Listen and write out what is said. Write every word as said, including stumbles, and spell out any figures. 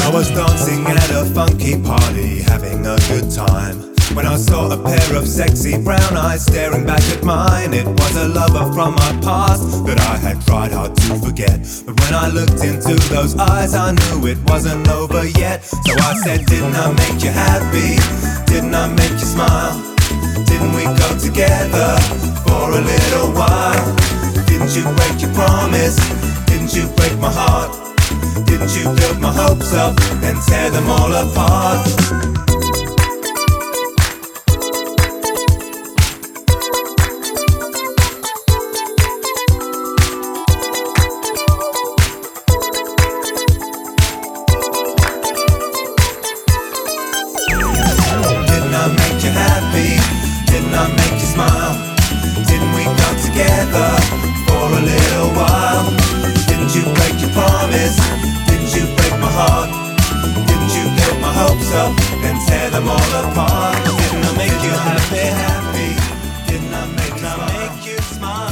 I was dancing at a funky party, having a good time, when I saw a pair of sexy brown eyes staring back at mine. It was a lover from my past that I had tried hard to forget, but when I looked into those eyes I knew it wasn't over yet. So I said, didn't I make you happy? Didn't I make you smile? Didn't we go together for a little while? Didn't you break your promise? Didn't you break my heart? Didn't you build my hopes up and tear them all apart? Didn't I make you happy? Didn't I make you smile? Didn't we go together for a little while? Didn't you break your promise? Didn't you break my heart? Didn't you build my hopes up and tear them all apart? Didn't I make you happy, happy? Didn't I make, I make you smile?